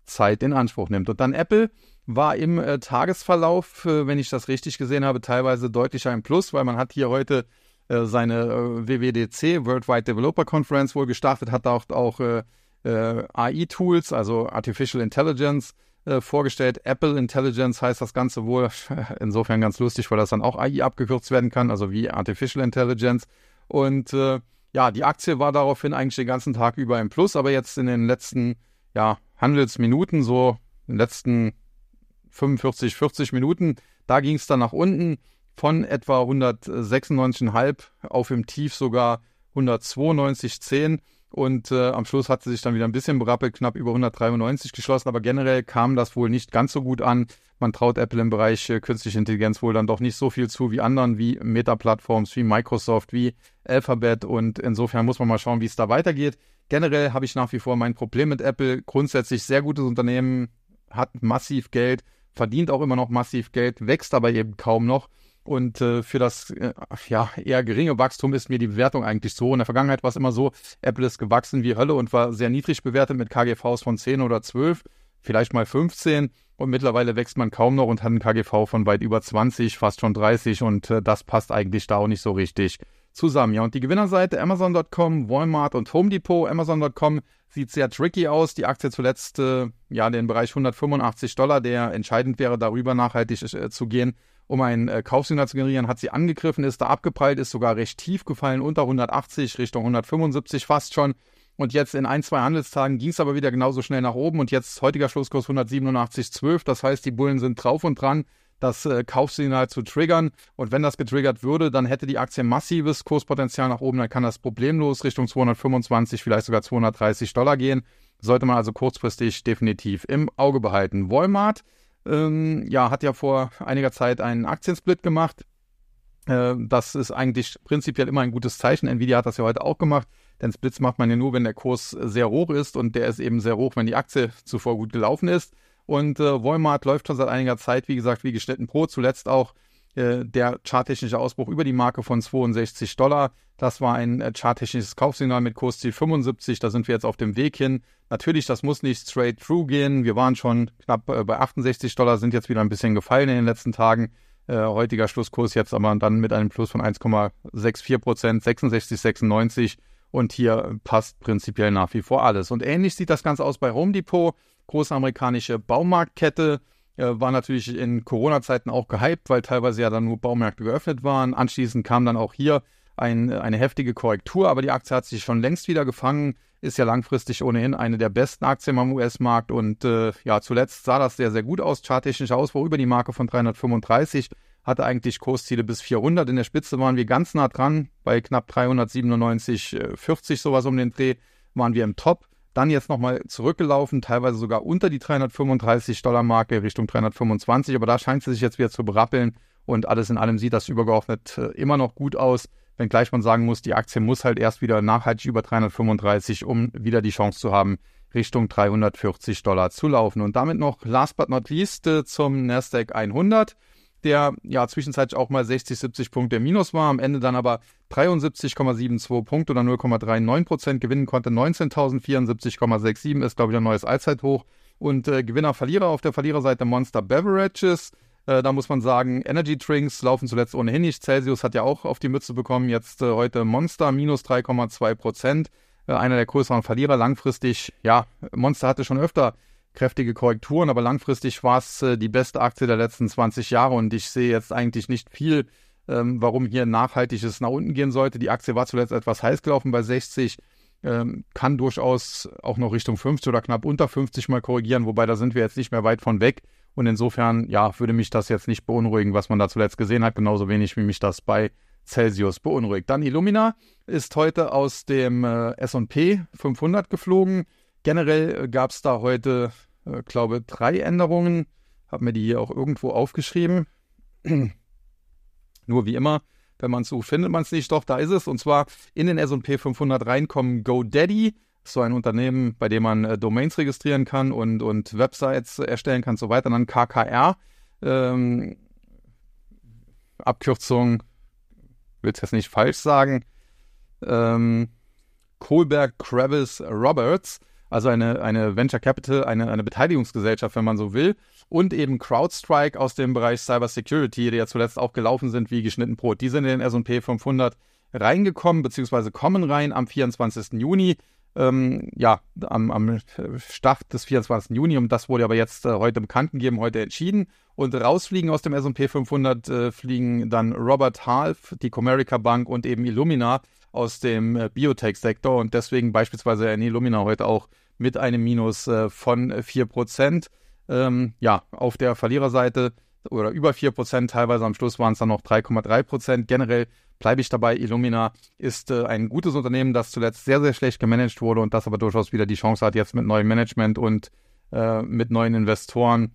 Zeit in Anspruch nimmt. Und dann Apple war im äh, Tagesverlauf, äh, wenn ich das richtig gesehen habe, teilweise deutlicher im Plus, weil man hat hier heute äh, seine äh, W W D C, Worldwide Developer Conference, wohl gestartet, hat auch, auch äh, äh, A I-Tools, also Artificial Intelligence, äh, vorgestellt. Apple Intelligence heißt das Ganze wohl, insofern ganz lustig, weil das dann auch A I abgekürzt werden kann, also wie Artificial Intelligence. Und äh, ja, die Aktie war daraufhin eigentlich den ganzen Tag über im Plus, aber jetzt in den letzten ja, Handelsminuten, so in den letzten fünfundvierzig, vierzig Minuten, da ging es dann nach unten von etwa hundertsechsundneunzig Komma fünf auf im Tief sogar hundertzweiundneunzig Komma zehn und äh, am Schluss hat sie sich dann wieder ein bisschen berappelt, knapp über hundertdreiundneunzig geschlossen, aber generell kam das wohl nicht ganz so gut an. Man traut Apple im Bereich äh, künstliche Intelligenz wohl dann doch nicht so viel zu wie anderen, wie Meta-Plattforms, wie Microsoft, wie Alphabet und insofern muss man mal schauen, wie es da weitergeht. Generell habe ich nach wie vor mein Problem mit Apple. Grundsätzlich sehr gutes Unternehmen, hat massiv Geld, verdient auch immer noch massiv Geld, wächst aber eben kaum noch. Und äh, für das äh, ja, eher geringe Wachstum ist mir die Bewertung eigentlich so. In der Vergangenheit war es immer so, Apple ist gewachsen wie Hölle und war sehr niedrig bewertet mit K G Vs von zehn oder zwölf, vielleicht mal fünfzehn. Und mittlerweile wächst man kaum noch und hat einen K G V von weit über zwanzig, fast schon dreißig. Und äh, das passt eigentlich da auch nicht so richtig zusammen. Ja, und die Gewinnerseite Amazon Punkt com, Walmart und Home Depot. Amazon Punkt com sieht sehr tricky aus. Die Aktie zuletzt äh, ja den Bereich hundertfünfundachtzig Dollar, der entscheidend wäre, darüber nachhaltig äh, zu gehen, um ein äh, Kaufsignal zu generieren, hat sie angegriffen, ist da abgeprallt, ist sogar recht tief gefallen, unter hundertachtzig, Richtung hundertfünfundsiebzig fast schon. Und jetzt in ein, zwei Handelstagen ging es aber wieder genauso schnell nach oben und jetzt heutiger Schlusskurs hundertsiebenundachtzig Komma zwölf. Das heißt, die Bullen sind drauf und dran, das äh, Kaufsignal zu triggern. Und wenn das getriggert würde, dann hätte die Aktie massives Kurspotenzial nach oben. Dann kann das problemlos Richtung zweihundertfünfundzwanzig, vielleicht sogar zweihundertdreißig Dollar gehen. Sollte man also kurzfristig definitiv im Auge behalten. Walmart ähm, ja, hat ja vor einiger Zeit einen Aktiensplit gemacht. Äh, das ist eigentlich prinzipiell immer ein gutes Zeichen. Nvidia hat das ja heute auch gemacht. Denn Splits macht man ja nur, wenn der Kurs sehr hoch ist. Und der ist eben sehr hoch, wenn die Aktie zuvor gut gelaufen ist. Und äh, Walmart läuft schon seit einiger Zeit, wie gesagt, wie geschnitten Brot. Zuletzt auch äh, der charttechnische Ausbruch über die Marke von zweiundsechzig Dollar. Das war ein äh, charttechnisches Kaufsignal mit Kursziel fünfundsiebzig. Da sind wir jetzt auf dem Weg hin. Natürlich, das muss nicht straight through gehen. Wir waren schon knapp äh, bei achtundsechzig Dollar, sind jetzt wieder ein bisschen gefallen in den letzten Tagen. Äh, heutiger Schlusskurs jetzt aber dann mit einem Plus von eins Komma vierundsechzig Prozent, sechsundsechzig Komma sechsundneunzig. Und hier passt prinzipiell nach wie vor alles. Und ähnlich sieht das Ganze aus bei Home Depot. Große amerikanische Baumarktkette, äh, war natürlich in Corona-Zeiten auch gehypt, weil teilweise ja dann nur Baumärkte geöffnet waren. Anschließend kam dann auch hier ein, eine heftige Korrektur, aber die Aktie hat sich schon längst wieder gefangen, ist ja langfristig ohnehin eine der besten Aktien am U S-Markt und äh, ja, zuletzt sah das sehr, sehr gut aus. Charttechnischer Ausbau über die Marke von dreihundertfünfunddreißig, hatte eigentlich Kursziele bis vierhundert. In der Spitze waren wir ganz nah dran, bei knapp dreihundertsiebenundneunzig vierzig, sowas um den Dreh, waren wir im Top. Dann jetzt nochmal zurückgelaufen, teilweise sogar unter die dreihundertfünfunddreißig Dollar Marke Richtung dreihundertfünfundzwanzig, aber da scheint sie sich jetzt wieder zu berappeln und alles in allem sieht das übergeordnet äh, immer noch gut aus, wenngleich man sagen muss, die Aktie muss halt erst wieder nachhaltig über dreihundertfünfunddreißig, um wieder die Chance zu haben, Richtung dreihundertvierzig Dollar zu laufen. Und damit noch last but not least äh, zum Nasdaq hundert, der ja zwischenzeitlich auch mal sechzig, siebzig Punkte im Minus war, am Ende dann aber dreiundsiebzig Komma zweiundsiebzig Punkte oder null Komma neununddreißig Prozent gewinnen konnte. neunzehntausendvierundsiebzig Komma siebenundsechzig ist, glaube ich, ein neues Allzeithoch. Und äh, Gewinner, Verlierer auf der Verliererseite Monster Beverages. Äh, da muss man sagen, Energy Drinks laufen zuletzt ohnehin nicht. Celsius hat ja auch auf die Mütze bekommen. Jetzt äh, heute Monster minus drei Komma zwei Prozent. Äh, einer der größeren Verlierer langfristig. Ja, Monster hatte schon öfter kräftige Korrekturen, aber langfristig war es äh, die beste Aktie der letzten zwanzig Jahre und ich sehe jetzt eigentlich nicht viel, ähm, warum hier nachhaltiges nach unten gehen sollte. Die Aktie war zuletzt etwas heiß gelaufen bei sechzig, ähm, kann durchaus auch noch Richtung fünfzig oder knapp unter fünfzig mal korrigieren, wobei da sind wir jetzt nicht mehr weit von weg und insofern, ja, würde mich das jetzt nicht beunruhigen, was man da zuletzt gesehen hat, genauso wenig wie mich das bei Celsius beunruhigt. Dann Illumina ist heute aus dem äh, S und P fünfhundert geflogen. Generell gab es da heute, äh, glaube drei Änderungen. Habe mir die hier auch irgendwo aufgeschrieben. Nur wie immer, wenn man es sucht, findet man es nicht. Doch, da ist es. Und zwar in den S und P fünfhundert reinkommen GoDaddy. So ein Unternehmen, bei dem man äh, Domains registrieren kann und, und Websites erstellen kann und so weiter. Dann K K R, ähm, Abkürzung, will es jetzt nicht falsch sagen, ähm, Kohlberg Kravis Roberts. also eine, eine Venture Capital, eine, eine Beteiligungsgesellschaft, wenn man so will, und eben CrowdStrike aus dem Bereich Cyber Security, die ja zuletzt auch gelaufen sind wie geschnitten Brot. Die sind in den S und P fünfhundert reingekommen, beziehungsweise kommen rein am vierundzwanzigsten Juni. Ähm, ja, am, am Start des vierundzwanzigsten Juni, und das wurde aber jetzt äh, heute bekannt gegeben, heute entschieden. Und rausfliegen aus dem S und P fünfhundert äh, fliegen dann Robert Half, die Comerica Bank und eben Illumina aus dem äh, Biotech-Sektor, und deswegen beispielsweise in Illumina heute auch mit einem Minus äh, von vier Prozent. Ähm, ja, auf der Verliererseite oder über vier Prozent, teilweise am Schluss waren es dann noch drei Komma drei Prozent. Generell bleibe ich dabei, Illumina ist äh, ein gutes Unternehmen, das zuletzt sehr, sehr schlecht gemanagt wurde und das aber durchaus wieder die Chance hat, jetzt mit neuem Management und äh, mit neuen Investoren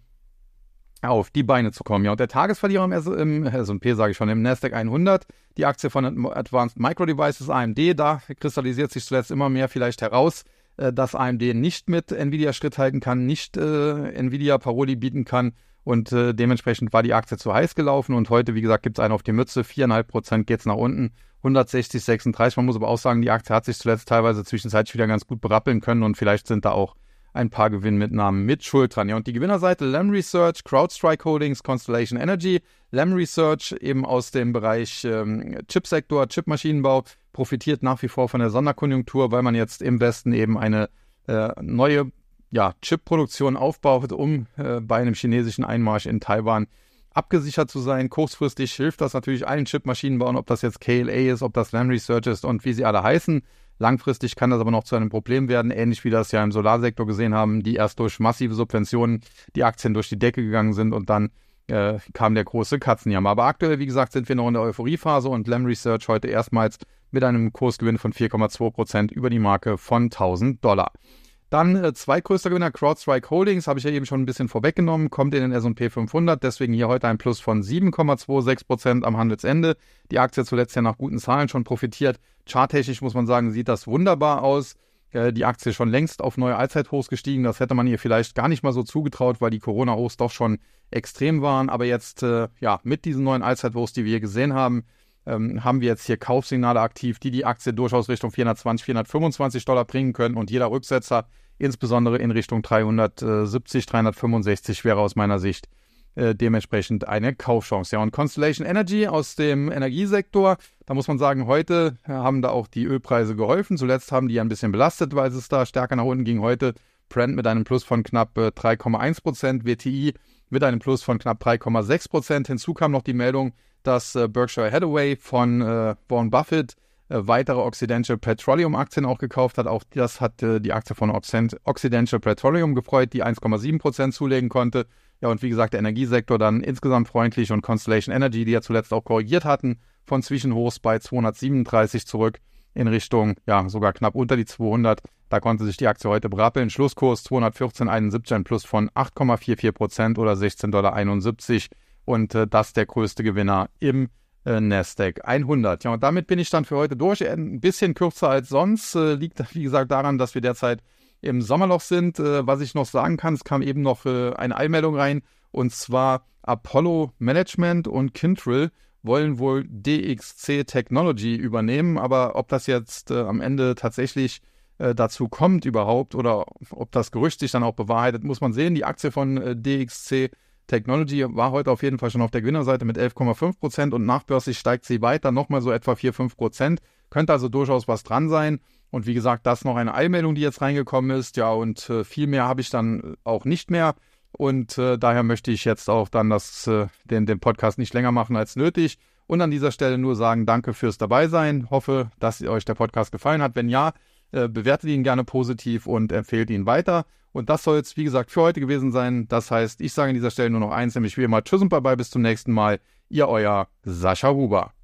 auf die Beine zu kommen. Ja, und der Tagesverlierer im, im S und P, sage ich schon, im Nasdaq hundert, die Aktie von Advanced Micro Devices, A M D, da kristallisiert sich zuletzt immer mehr vielleicht heraus, äh, dass A M D nicht mit Nvidia Schritt halten kann, nicht äh, Nvidia Paroli bieten kann, und äh, dementsprechend war die Aktie zu heiß gelaufen, und heute, wie gesagt, gibt es einen auf die Mütze, vier Komma fünf Prozent geht es nach unten, hundertsechzig Komma sechsunddreißig. Man muss aber auch sagen, die Aktie hat sich zuletzt teilweise zwischenzeitlich wieder ganz gut berappeln können, und vielleicht sind da auch ein paar Gewinnmitnahmen mit Schuld dran. Ja, und die Gewinnerseite Lam Research, CrowdStrike Holdings, Constellation Energy. Lam Research eben aus dem Bereich ähm, Chipsektor, Chipmaschinenbau, profitiert nach wie vor von der Sonderkonjunktur, weil man jetzt im Westen eben eine äh, neue ja, Chipproduktion aufbaut, um äh, bei einem chinesischen Einmarsch in Taiwan abgesichert zu sein. Kurzfristig hilft das natürlich allen Chipmaschinenbauern, ob das jetzt K L A ist, ob das Lam Research ist und wie sie alle heißen. Langfristig kann das aber noch zu einem Problem werden, ähnlich wie wir das ja im Solarsektor gesehen haben, die erst durch massive Subventionen die Aktien durch die Decke gegangen sind, und dann äh, kam der große Katzenjammer. Aber aktuell, wie gesagt, sind wir noch in der Euphoriephase, und Lam Research heute erstmals mit einem Kursgewinn von vier Komma zwei Prozent über die Marke von tausend Dollar. Dann äh, zweitgrößter Gewinner, CrowdStrike Holdings, habe ich ja eben schon ein bisschen vorweggenommen, kommt in den S und P fünfhundert, deswegen hier heute ein Plus von sieben Komma sechsundzwanzig Prozent am Handelsende. Die Aktie zuletzt ja nach guten Zahlen schon profitiert. Charttechnisch muss man sagen, sieht das wunderbar aus. Äh, die Aktie schon längst auf neue Allzeithochs gestiegen. Das hätte man ihr vielleicht gar nicht mal so zugetraut, weil die Corona-Hochs doch schon extrem waren. Aber jetzt, äh, ja, mit diesen neuen Allzeithochs, die wir hier gesehen haben, ähm, haben wir jetzt hier Kaufsignale aktiv, die die Aktie durchaus Richtung vierhundertzwanzig, vierhundertfünfundzwanzig Dollar bringen können. Und jeder Rücksetzer, insbesondere in Richtung dreihundertsiebzig, dreihundertfünfundsechzig, wäre aus meiner Sicht äh, dementsprechend eine Kaufchance. Ja, und Constellation Energy aus dem Energiesektor, da muss man sagen, heute haben da auch die Ölpreise geholfen. Zuletzt haben die ja ein bisschen belastet, weil es da stärker nach unten ging. Heute Brent mit einem Plus von knapp äh, drei Komma eins Prozent, W T I mit einem Plus von knapp drei Komma sechs Prozent. Hinzu kam noch die Meldung, dass äh, Berkshire Hathaway von äh, Warren Buffett äh, weitere Occidental Petroleum Aktien auch gekauft hat. Auch das hat äh, die Aktie von Occidental Petroleum gefreut, die eins Komma sieben Prozent zulegen konnte. Ja, und wie gesagt, der Energiesektor dann insgesamt freundlich, und Constellation Energy, die ja zuletzt auch korrigiert hatten, von Zwischenhochs bei zweihundertsiebenunddreißig zurück in Richtung, ja, sogar knapp unter die zweihundert. Da konnte sich die Aktie heute berappeln. Schlusskurs zweihundertvierzehn Komma einundsiebzig, ein Plus von acht Komma vierundvierzig Prozent oder sechzehn Komma einundsiebzig Dollar. Und äh, das der größte Gewinner im äh, Nasdaq hundert. Ja, und damit bin ich dann für heute durch. Ein bisschen kürzer als sonst. Äh, liegt, wie gesagt, daran, dass wir derzeit im Sommerloch sind. Äh, was ich noch sagen kann, es kam eben noch äh, eine Eilmeldung rein, und zwar Apollo Management und Kyndryl wollen wohl D X C Technology übernehmen, aber ob das jetzt äh, am Ende tatsächlich äh, dazu kommt überhaupt, oder ob das Gerücht sich dann auch bewahrheitet, muss man sehen. Die Aktie von äh, D X C Technology war heute auf jeden Fall schon auf der Gewinnerseite mit elf Komma fünf Prozent, und nachbörslich steigt sie weiter, nochmal so etwa vier bis fünf Prozent. Könnte also durchaus was dran sein. Und wie gesagt, das noch eine Eilmeldung, die jetzt reingekommen ist. Ja, und äh, viel mehr habe ich dann auch nicht mehr. Und äh, daher möchte ich jetzt auch dann das, äh, den, den Podcast nicht länger machen als nötig. Und an dieser Stelle nur sagen, danke fürs Dabeisein. Hoffe, dass euch der Podcast gefallen hat. Wenn ja, äh, bewertet ihn gerne positiv und empfehlt ihn weiter. Und das soll es, wie gesagt, für heute gewesen sein. Das heißt, ich sage an dieser Stelle nur noch eins, nämlich wie immer Tschüss und Bye-bye, bis zum nächsten Mal. Ihr euer Sascha Huber.